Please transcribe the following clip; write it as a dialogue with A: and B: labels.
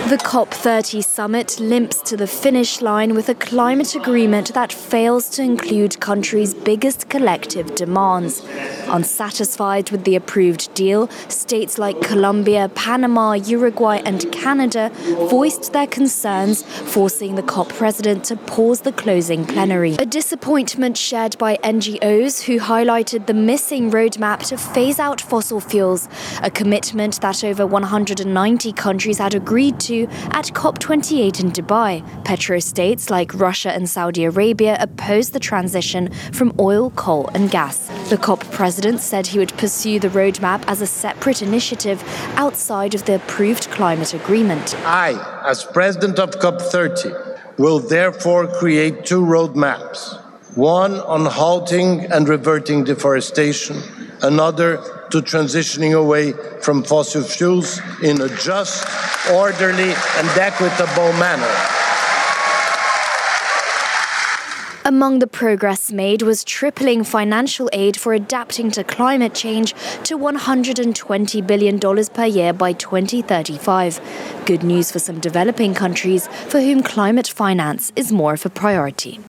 A: The COP30 summit limps to the finish line with a climate agreement that fails to include countries' biggest collective demands. Unsatisfied with the approved deal, states like Colombia, Panama, Uruguay and Canada voiced their concerns, forcing the COP president to pause the closing plenary. A disappointment shared by NGOs who highlighted the missing roadmap to phase out fossil fuels, a commitment that over 190 countries had agreed to at COP28 in Dubai. Petrostates like Russia and Saudi Arabia opposed the transition from oil, coal and gas. The COP president said he would pursue the roadmap as a separate initiative outside of the approved climate agreement.
B: I, as president of COP30, will therefore create two roadmaps. One on halting and reverting deforestation, another to transitioning away from fossil fuels in a just, orderly and equitable manner.
A: Among the progress made was tripling financial aid for adapting to climate change to $120 billion per year by 2035. Good news for some developing countries for whom climate finance is more of a priority.